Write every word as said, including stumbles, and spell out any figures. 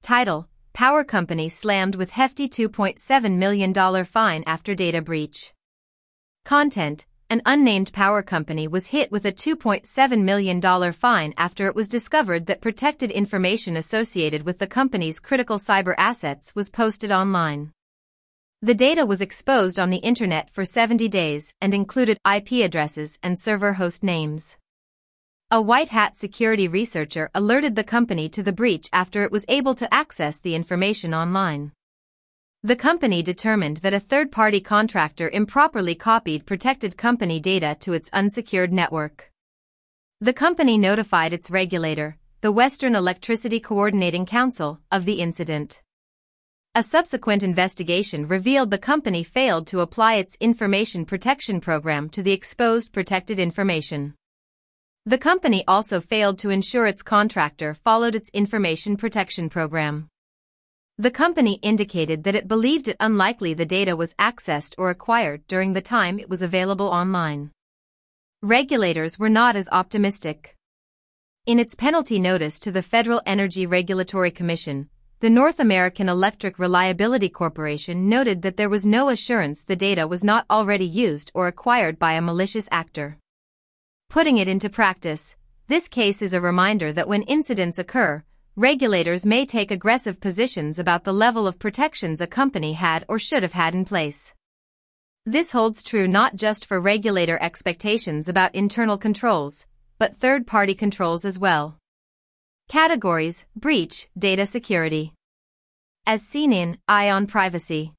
Title: Power company slammed with hefty two point seven million dollars fine after data breach. Content: An unnamed power company was hit with a two point seven million dollars fine after it was discovered that protected information associated with the company's critical cyber assets was posted online. The data was exposed on the internet for seventy days and included I P addresses and server host names. A white hat security researcher alerted the company to the breach after it was able to access the information online. The company determined that a third-party contractor improperly copied protected company data to its unsecured network. The company notified its regulator, the Western Electricity Coordinating Council, of the incident. A subsequent investigation revealed the company failed to apply its information protection program to the exposed protected information. The company also failed to ensure its contractor followed its information protection program. The company indicated that it believed it unlikely the data was accessed or acquired during the time it was available online. Regulators were not as optimistic. In its penalty notice to the Federal Energy Regulatory Commission, the North American Electric Reliability Corporation noted that there was no assurance the data was not already used or acquired by a malicious actor. Putting it into practice, this case is a reminder that when incidents occur, regulators may take aggressive positions about the level of protections a company had or should have had in place. This holds true not just for regulator expectations about internal controls, but third-party controls as well. Categories: Breach, Data security. As seen in Eye on Privacy.